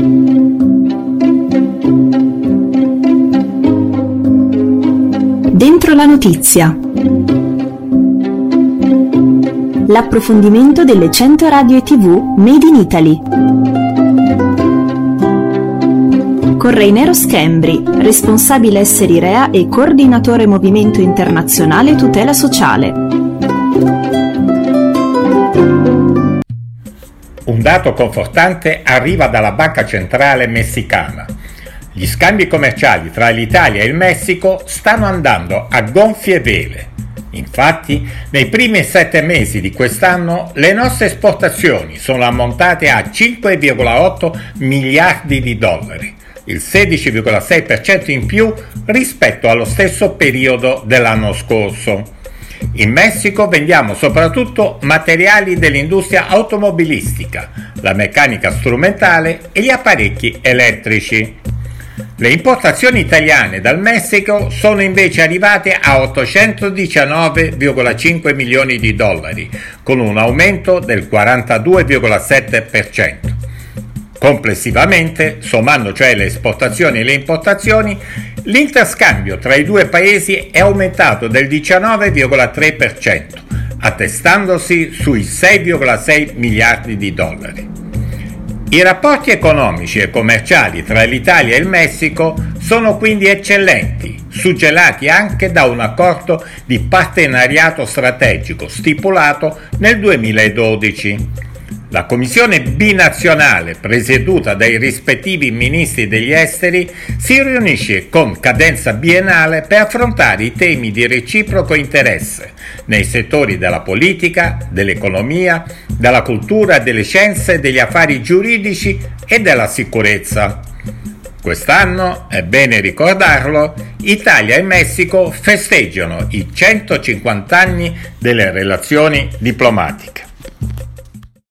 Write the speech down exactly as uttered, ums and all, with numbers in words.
Dentro la notizia. L'approfondimento delle cento radio e tivù Made in Italy. Con Reinero Schembri, responsabile Esseri Rea e coordinatore Movimento Internazionale Tutela Sociale. Un dato confortante arriva dalla Banca Centrale Messicana. Gli scambi commerciali tra l'Italia e il Messico stanno andando a gonfie vele. Infatti, nei primi sette mesi di quest'anno le nostre esportazioni sono ammontate a cinque virgola otto miliardi di dollari, il sedici virgola sei per cento in più rispetto allo stesso periodo dell'anno scorso. In Messico vendiamo soprattutto materiali dell'industria automobilistica, la meccanica strumentale e gli apparecchi elettrici. Le importazioni italiane dal Messico sono invece arrivate a ottocentodiciannove virgola cinque milioni di dollari, con un aumento del quarantadue virgola sette per cento. Complessivamente, sommando cioè le esportazioni e le importazioni, l'interscambio tra i due paesi è aumentato del diciannove virgola tre per cento, attestandosi sui sei virgola sei miliardi di dollari. I rapporti economici e commerciali tra l'Italia e il Messico sono quindi eccellenti, suggellati anche da un accordo di partenariato strategico stipulato nel duemiladodici. La commissione binazionale, presieduta dai rispettivi ministri degli esteri, si riunisce con cadenza biennale per affrontare i temi di reciproco interesse nei settori della politica, dell'economia, della cultura, delle scienze, degli affari giuridici e della sicurezza. Quest'anno, è bene ricordarlo, Italia e Messico festeggiano i centocinquanta anni delle relazioni diplomatiche.